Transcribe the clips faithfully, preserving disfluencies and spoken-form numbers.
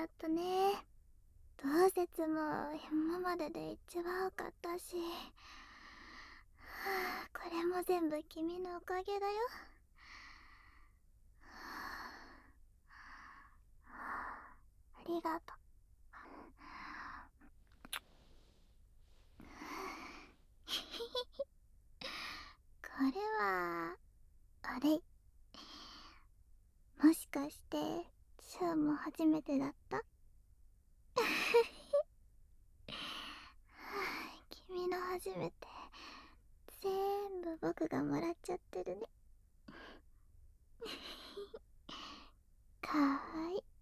ゃったね。同説も今までで一番多かったし、はあ、これも全部君のおかげだよ。ありがとう。これはあれ、もしかしてシュウも初めてだった？君の初めて全部僕がもらっちゃってるね。かわいい。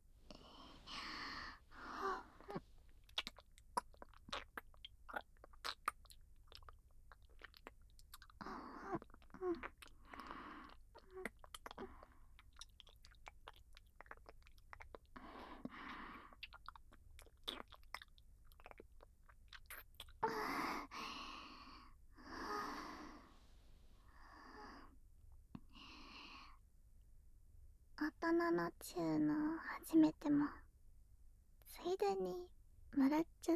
大人のチューの初めてもついでにもらっちゃった。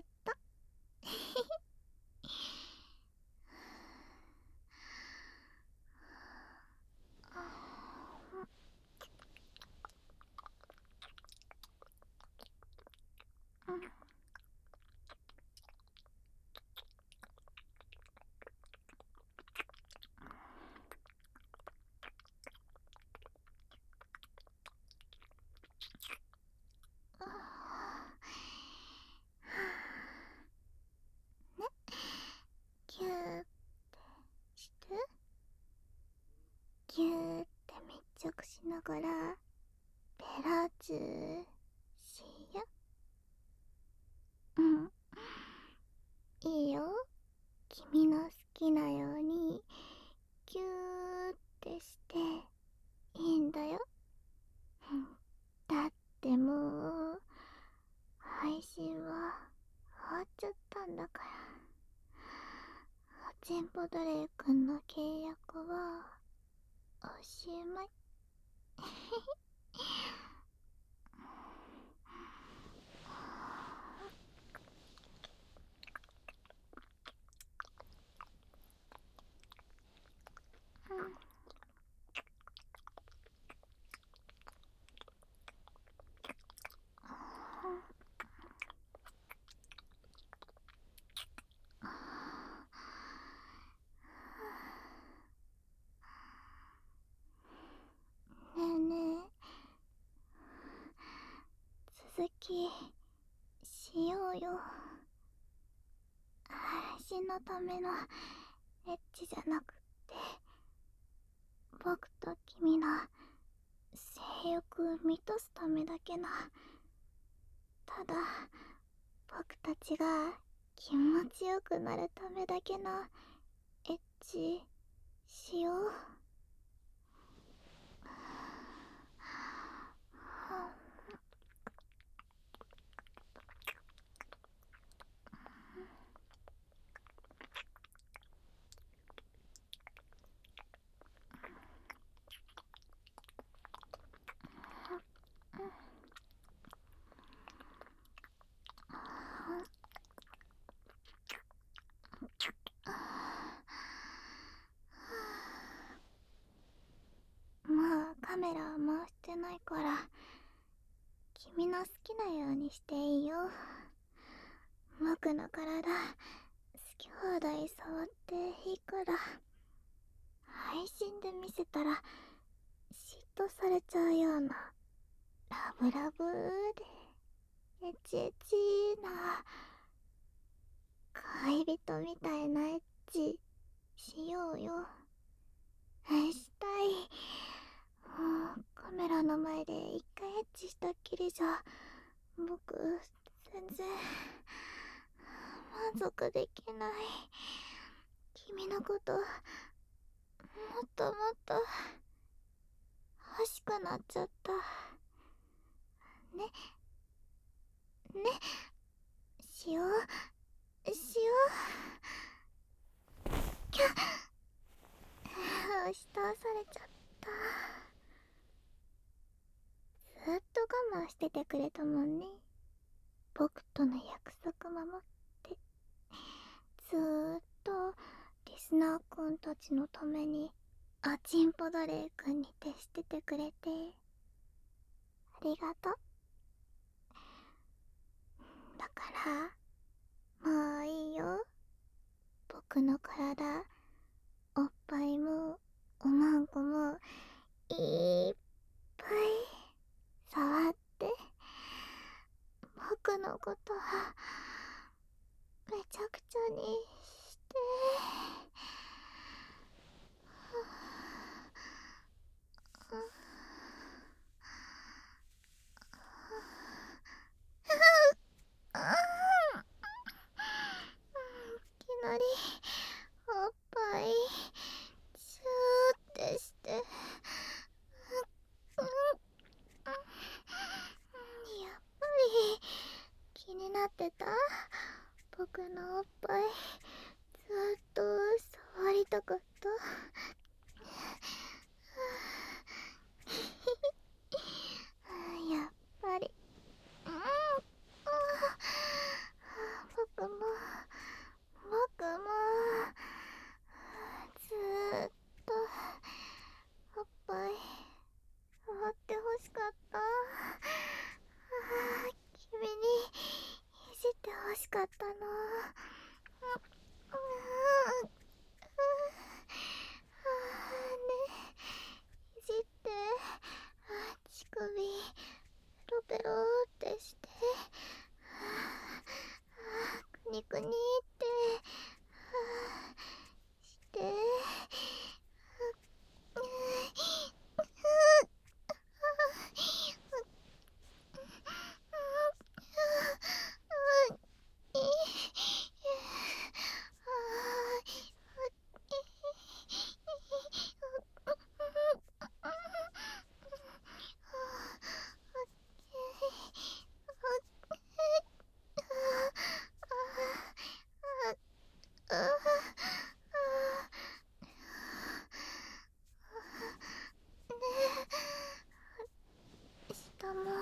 ね、ギューってしてギューって密着しながらペラチューしよ。うんいいよ、君の好きなようにギューってしていいんだよ。だってもう配信は終わっちゃったんだから。おちんぽドレイ君の契約はおしまい。ねえねえ、続きしようよ。配信のためのエッチじゃなくって僕と君の性欲を満たすためだけの、ただ僕たちが気持ちよくなるためだけのエッチしよう。もうカメラを回してないから君の好きなようにしていいよ。僕の体好き放題触っていいから。配信で見せたら嫉妬されちゃうようなラブラブでエチエチな恋人みたいなエッチしようよ。したい。もうカメラの前で一回エッチしたっきりじゃ僕全然満足できない。君のこともっともっと欲しくなっちゃった。ねね、しようしよう。キャッ、押し通されちゃった。ずっと我しててくれたもんね。僕との約束守って。ずーっとリスナーくんたちのためにアチンポドレイくんに徹しててくれてありがとう。だからもういいよ。僕の体、おっぱいもおまんこもいっぱい触って、僕のことはめちゃくちゃにして。いきなりおっぱいチューってして、やっぱり気になってた。僕のおっぱいずっと触りたかった。やっぱり、うん、僕も僕もずーっとおっぱい触ってほしかった。君にいじってほしかったの。うん、ね、いじって、乳首ペロペロってして、くにくにってして、下も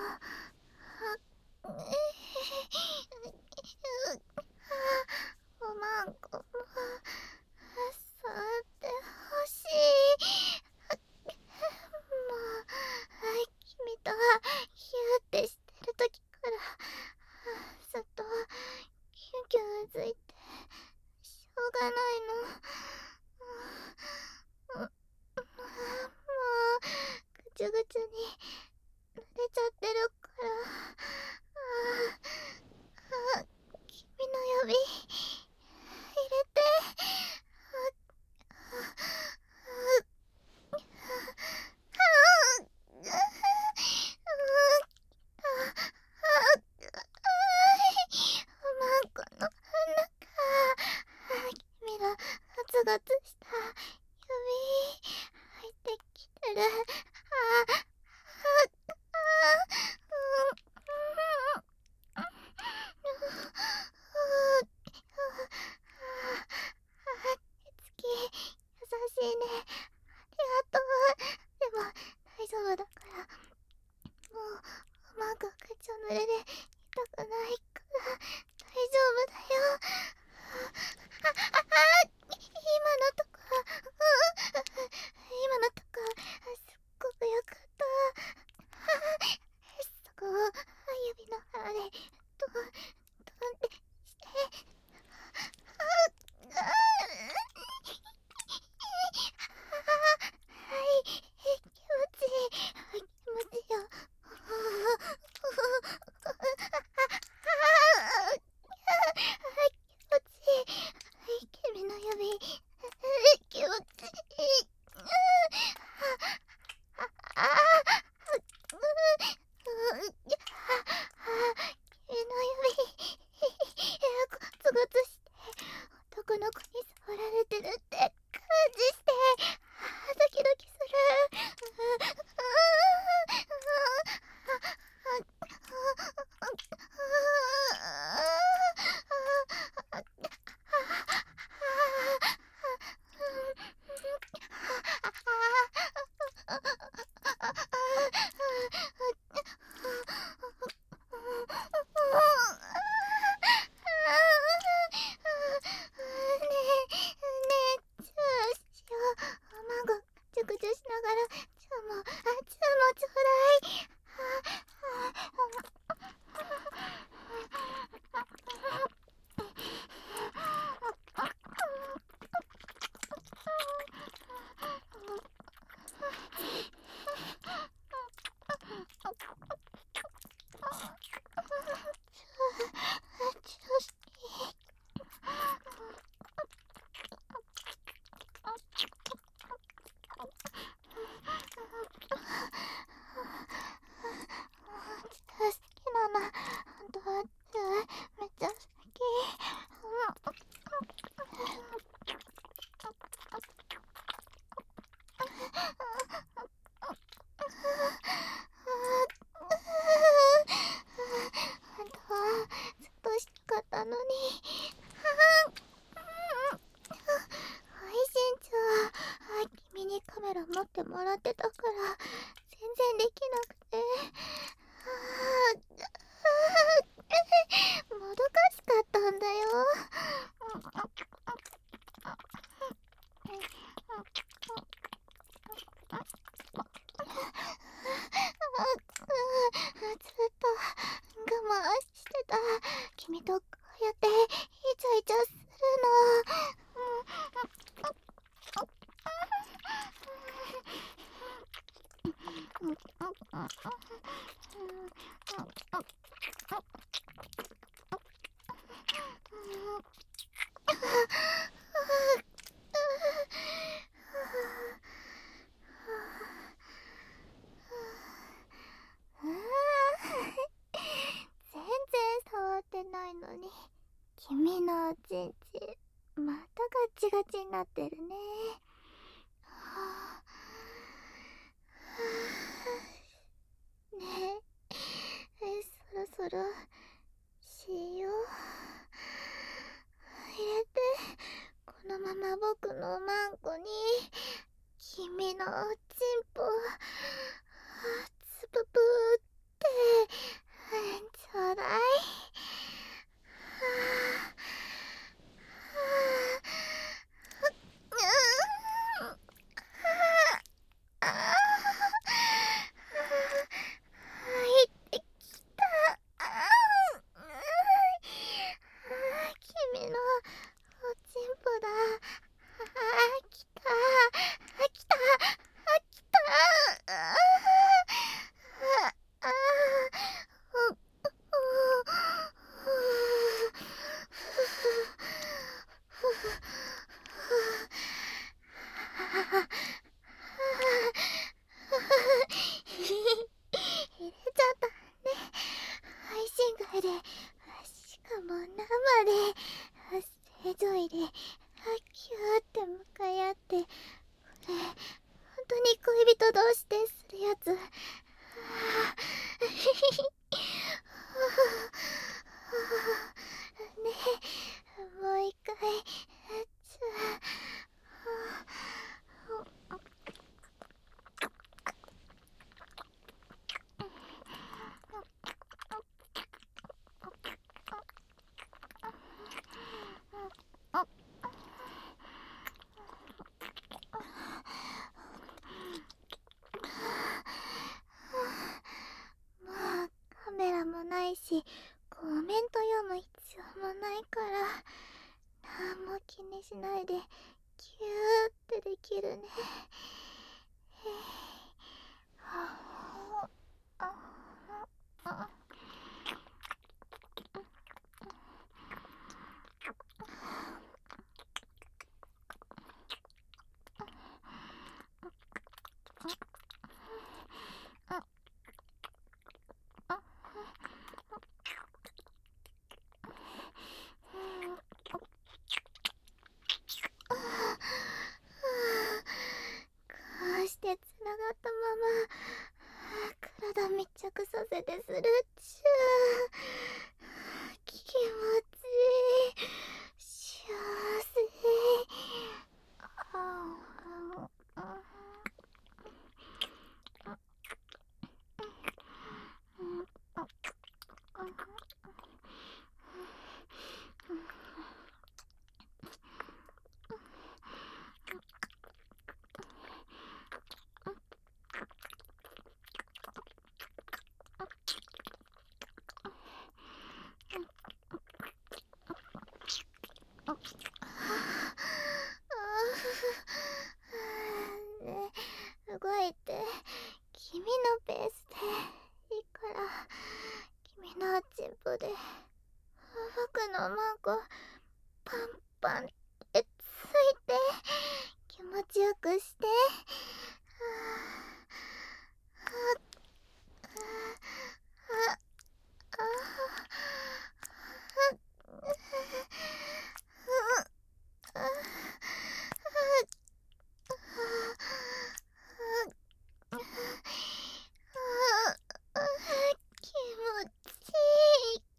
おまんこも触ってほしい。もう君とヒューってしてる時からずっとキュンキュンうずいてしょうがないの。もうぐちゅぐちゅに濡れちゃってるから。ああ、君の指入れて。おまんこの中、君のガツガツした指入ってきてる。ああ手つき優しいね。ありがとう。でも大丈夫だから。もうおまんこぐちょ濡れで痛くないから大丈夫だよ。あ、あ、あ、今のとこ、うん、今のとこすっごくよかった。そこを指の腹でトントンってして、ああてもらってたから全然できなくて、もどかしかったんだよ。ずっと我慢してた。君とこうやってイチャイチャする全然触ってないのに。君のおちんちんまたガチガチになってるね。はあ、ねえ、そろそろしよう。入れて、このまま僕のマンコに君のおちんぽつぷぷってちょうだい。はあ、ああ、入ってきた。ああ、君のおちんぽだ。ああ、来た。あ、来た。あ、来た。ああ、ああ、う、う、入れちゃったね。配信外で、しかも生で、正常位で、キューって向かい合って、これ、本当に恋人同士でするやつ。はあ、ねえ、もう一回、じゃあ、もうカメラもないしコメント読む必要もないから何も気にしないでキューってできるね。はあ、ああ、こうしてつながったまま体密着させてするっちゅう気持ちいい幸せ。ああ、ねえ、動いて。君のペースでいいから。君のおちんぽで僕のマンコパンパンってついて気持ちよくして。気持ちいい。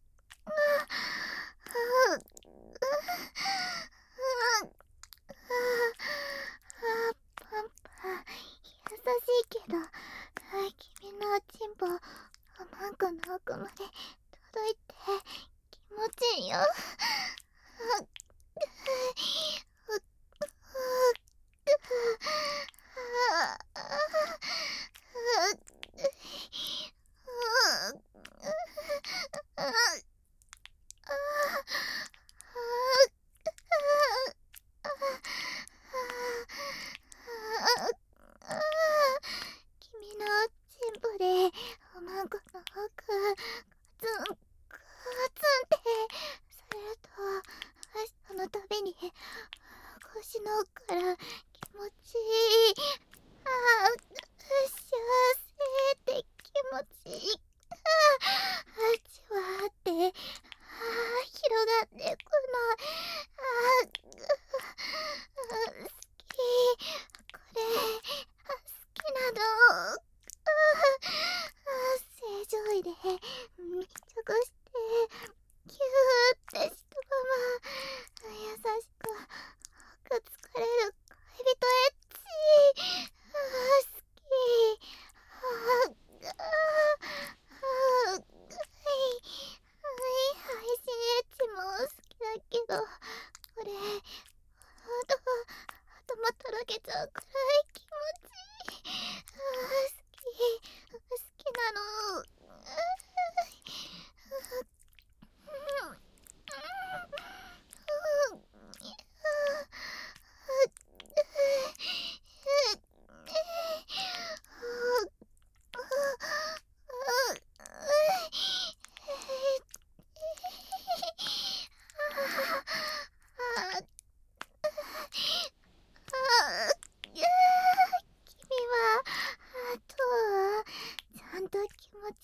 パンパン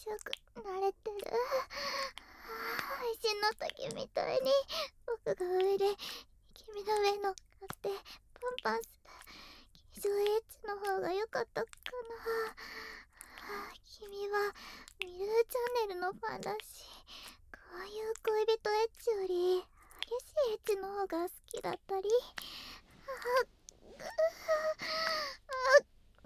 ちよくなれてる。配信の時みたいに僕が上で君の上乗っかってパンパンする気象エッジの方が良かったかな。君はミルーチャンネルのファンだし、こういう恋人エッジより激しいエッジの方が好きだったり。あぐあ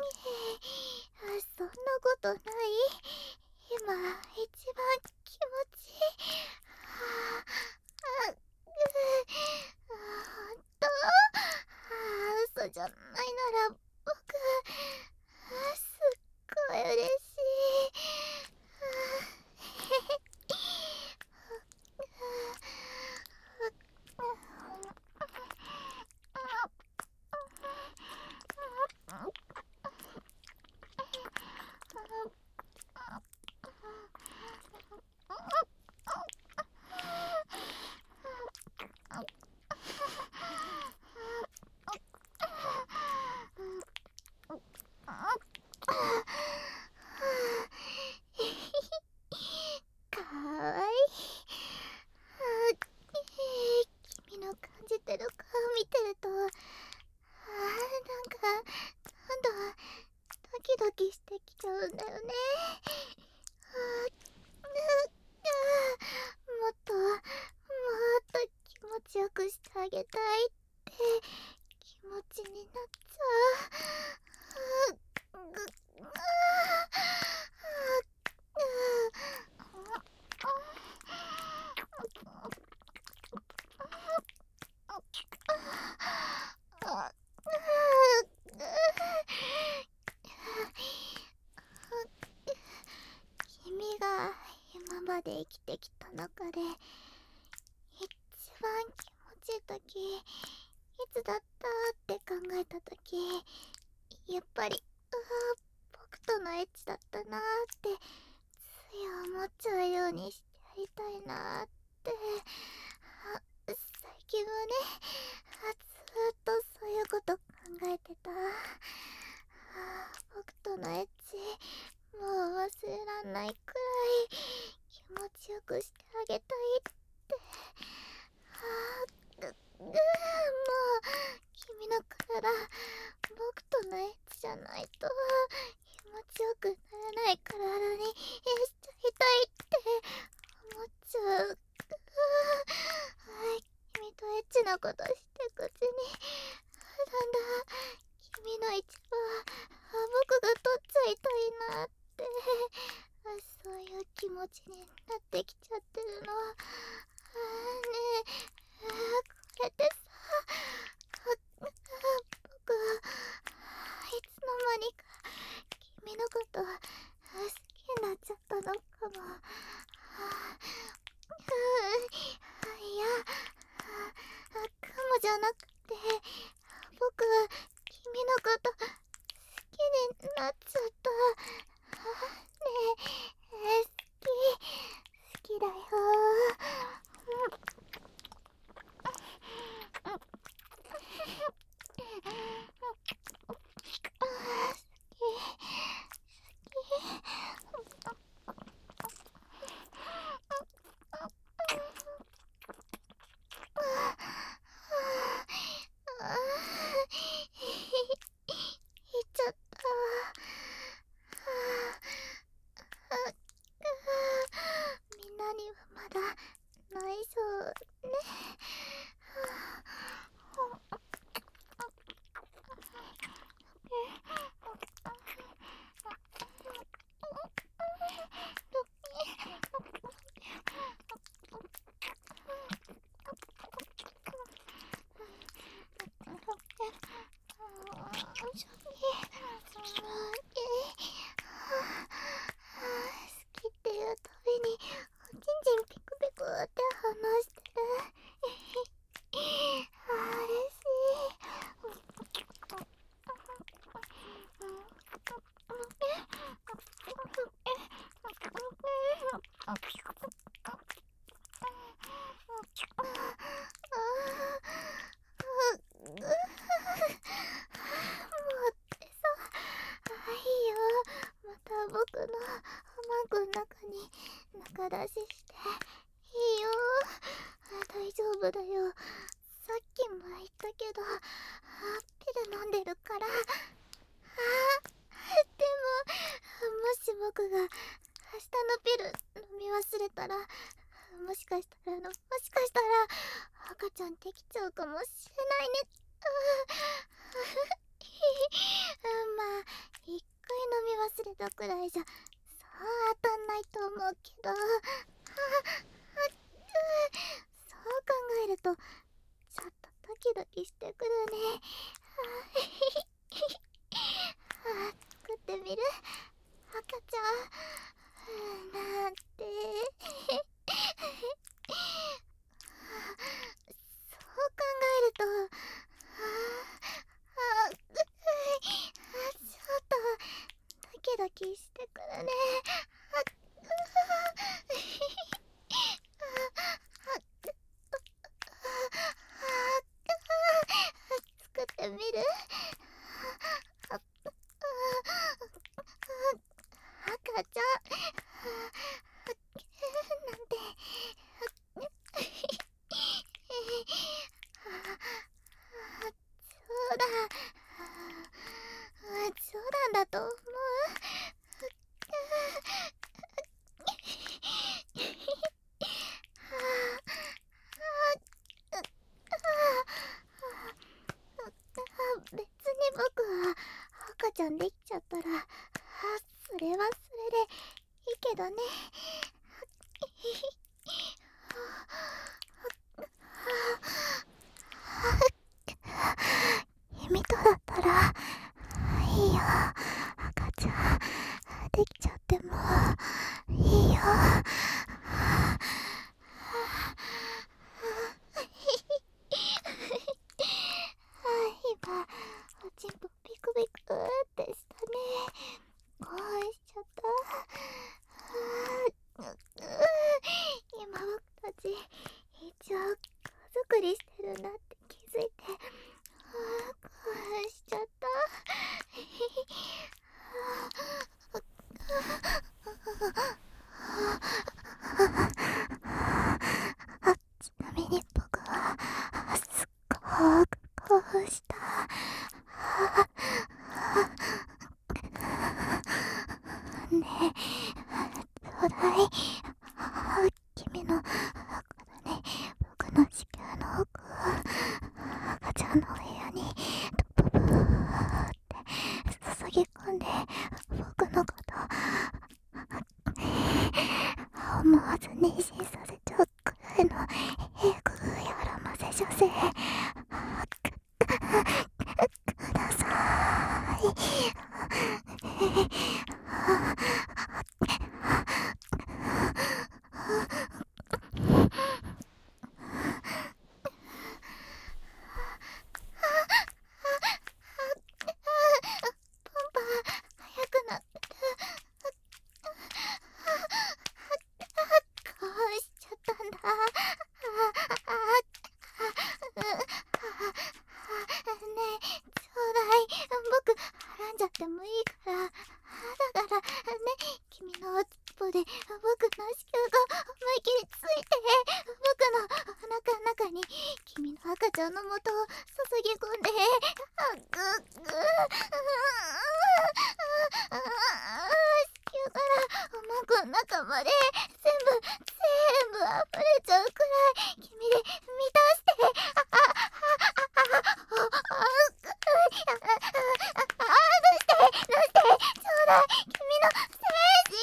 そんなことない。今一番気持ちいい。ああぐあほんと。あ嘘じゃないなら僕すっごい嬉しい。かわいい。君の感じてる顔見てると、あーなんかなんだドキドキしてきちゃうんだよね。あもっともっと気持ちよくしてあげたいって気持ちになっちゃう。ぐあ君が今まで生きてきた中で一番気持ちいい時いつだったって考えた時、やっぱりうわ僕とのエッチだったなーってつい思っちゃうようにしてやりたいなーって。あ最近はねあずーっとそういうこと考えてた。あ僕とのエッチもう忘れらんないくらい気持ちよくしてあげたいって。あぐぐーもう君の体僕とのエッチじゃないと気持ちよくならない体にしちゃいたいって思っちゃう。君とエッチなことしてくうちにだんだん君の一番僕が取っちゃいたいなってそういう気持ちになってきちゃってるの。あねえこれってさ僕はいつの間にか君のこと好きになっちゃったのかも。いやかもじゃなくて僕君のこと好きになっちゃった。ねえ好き好きだよ。みんなにはまだ内緒ね。好きっていうたびにおちんちんピクピクって反応してる。あー嬉しい。もうってさ、あいいよまた僕のマンコの中中出ししていいよ。大丈夫だよ。さっきも言ったけどピル飲んでるから。あでももし僕が明日のピル飲み忘れたら、もしかしたらあのもしかしたら赤ちゃんできちゃうかもしれないね。まあ一回飲み忘れたくらいじゃそう当たんないと思うけど、そう考えるとちょっとドキドキしてくるね。作ってみる？赤ちゃんなんてそう考えると、ああちょっとドキドキしてくるね。作ってみる？赤ちゃんなんて冗談冗談だと思う。別に僕は赤ちゃんできちゃったらそれはそれでいいけどね。君とだったらいいよ。赤ちゃんできちゃってもいいよ。今おちんぽビクビクってしたね。興奮しちゃった。今僕たち一応子作りしてるんだって気づいて興奮しちゃった。ちなみに僕はすっごく興奮した。ねえ、ちょうだい。君のこのね、僕の子宮の奥赤ちゃんの部屋にブブブーって注ぎ込んで、僕のこと思わず妊娠させちゃうくらいのえぐいやらませ女性ください。でもいいから、だからね、君のおつっぽで僕の子宮が思いっきりついて、僕のお腹の中に君の赤ちゃんの元を注ぎ込んで、あぐっぐー子宮からおまんこの中まで全部全部溢れちゃうくらい君で満たして、あああああああ君の精子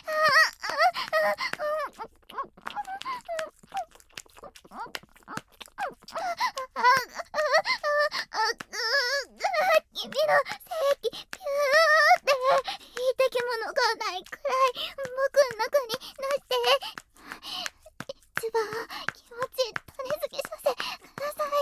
君の精液ピューっていたき物がないくらい僕の中になして一番気持ちいい種付けさせください。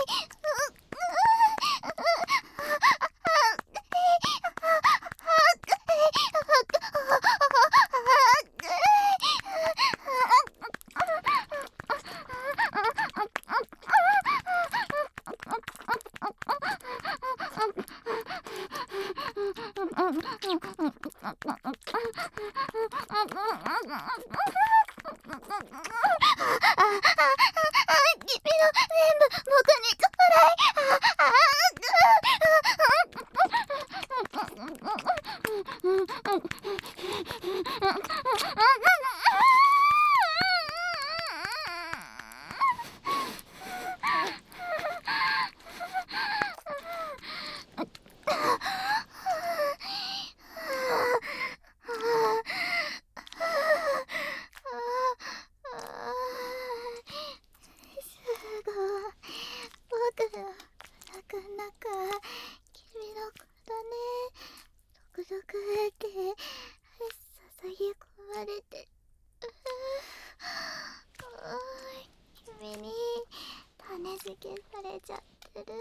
君の全部僕にちょうだい。ゾクゾクって注ぎ込まれて、君に種付けされちゃってる。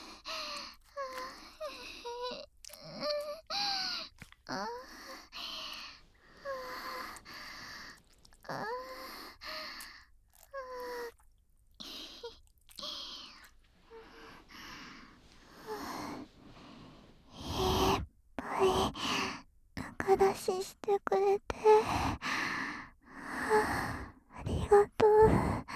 あああ中出ししてくれてありがとう。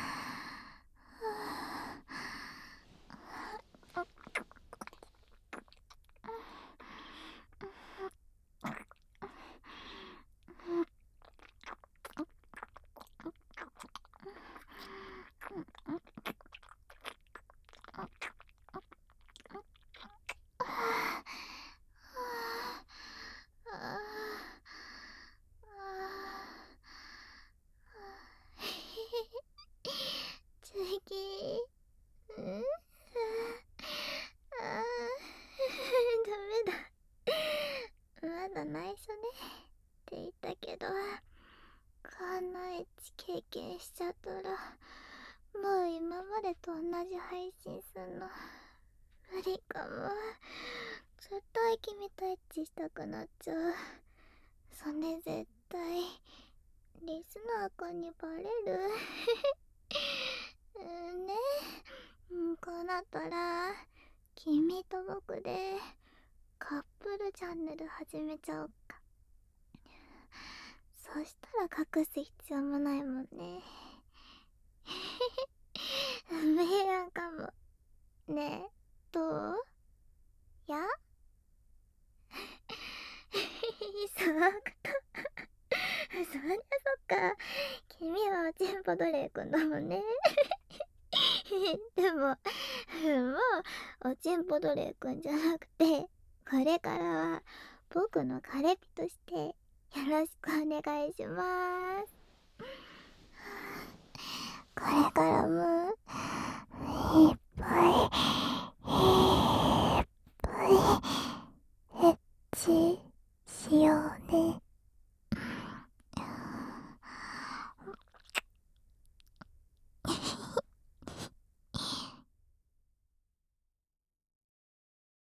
次、うん、ああ、ダメだ。まだ内緒ねって言ったけど、こんなエッチ経験しちゃったら、もう今までと同じ配信すんの無理かも。絶対君とエッチしたくなっちゃう。そんで絶対リスナーくんにバレる。うんね、うん、こうなったら君と僕でカップルチャンネル始めちゃおうか。そしたら隠す必要もないもんね。明暗かもね。えどうやそうかそりゃそっか、君はおちんぽドレイくんだもんね。でももうおちんぽドレイくんじゃなくて、これからは僕の彼ピとしてよろしくお願いします。これからもいっぱいいっぱいエッチしようね。